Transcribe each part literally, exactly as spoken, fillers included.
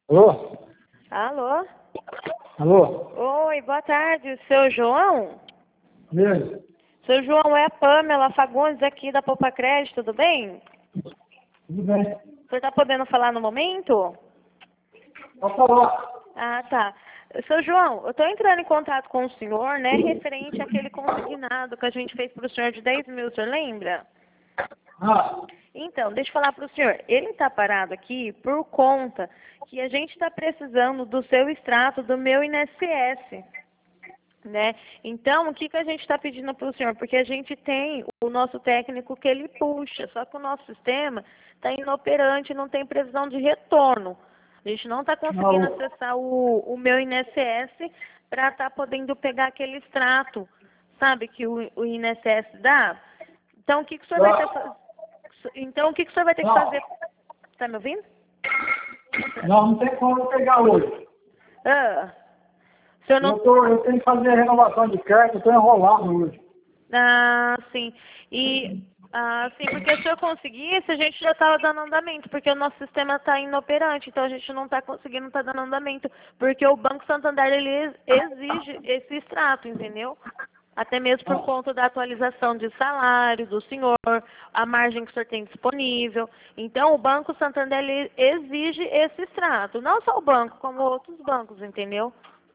Alô? Alô? Alô? Oi, boa tarde, seu João? Mesmo? Seu João, é a Pamela Fagundes aqui da Poupa Crédito, tudo bem? Tudo bem. O senhor está podendo falar no momento? Pode falar. Ah, tá. Seu João, eu estou entrando em contato com o senhor, né, referente àquele consignado que a gente fez para o senhor de dez mil, o senhor lembra? Ah, Então, deixa eu falar para o senhor, ele está parado aqui por conta que a gente está precisando do seu extrato do meu I N S S, né? Então, o que, que a gente está pedindo para o senhor? Porque a gente tem o nosso técnico que ele puxa, só que o nosso sistema está inoperante, não tem previsão de retorno. A gente não está conseguindo não. acessar o, o meu I N S S para estar podendo pegar aquele extrato, sabe, que o, o I N S S dá. Então, o que, que o senhor vai ter que fazer? Então, o que, que o senhor vai ter que Não. fazer? Está me ouvindo? Não, não tem como eu pegar hoje. Ah, o senhor não... Eu, tô, eu tenho que fazer a renovação de carta, eu estou enrolado hoje. Ah, sim. E, ah, sim, porque se eu conseguisse, a gente já estava dando andamento, porque o nosso sistema está inoperante, então a gente não está conseguindo estar dando andamento, porque o Banco Santander, ele ex- exige esse extrato, entendeu? Até mesmo por conta da atualização de salário do senhor, a margem que o senhor tem disponível. Então, o Banco Santander, ele exige esse extrato. Não só o banco, como outros bancos, entendeu?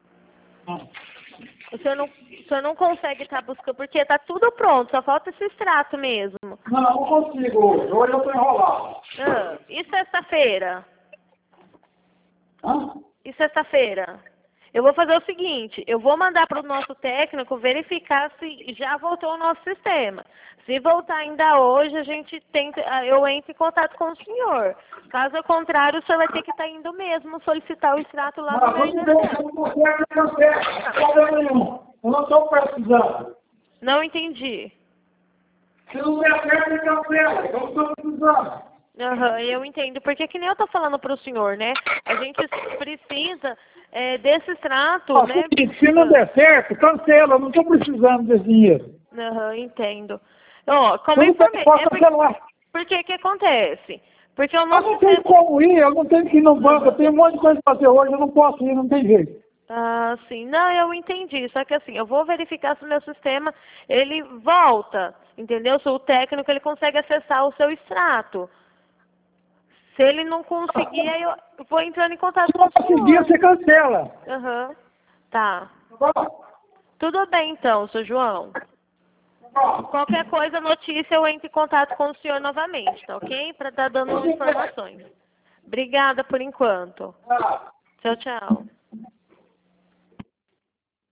O senhor não, o senhor não consegue estar buscando, porque está tudo pronto, só falta esse extrato mesmo. Não, não consigo hoje. Hoje eu estou enrolado. Ah, e sexta-feira? Hã? E sexta-feira? Eu vou fazer o seguinte, eu vou mandar para o nosso técnico verificar se já voltou o nosso sistema. Se voltar ainda hoje, a gente tenta, ah, eu entro em contato com o senhor. Caso contrário, o senhor vai ter que estar indo mesmo solicitar o extrato lá no Não, meu tudo bem, eu I N S S. não consigo, eu não quero. Não tem problema nenhum. Eu não estou precisando. Não entendi. Se não der certo, eu cancelo. Eu não estou precisando. Aham, eu entendo, porque que nem eu tô falando para o senhor, né? A gente precisa é, desse extrato, Ó, né? seguinte, se não der certo, cancela. Eu não estou precisando desse dinheiro. Aham, entendo. Ó, como eu Tudo bem, informei, posso é por- cancelar. porque que acontece? Porque o Eu nosso não tenho sistema... como ir, eu não tenho que ir no banco, eu tenho um monte de coisa para fazer hoje, eu não posso ir, não tem jeito. Ah, sim. Não, eu entendi. Só que assim, eu vou verificar se o meu sistema, ele volta, entendeu? Se o técnico, ele consegue acessar o seu extrato. Se ele não conseguir, aí eu vou entrando em contato Se com não o conseguir, senhor. você cancela. Aham. Tá. Tá bom? Tudo bem, então, seu João. Tá bom. Qualquer coisa, notícia, eu entro em contato com o senhor novamente, tá ok? Para estar dando informações. Obrigada por enquanto. Tá. Tchau, tchau.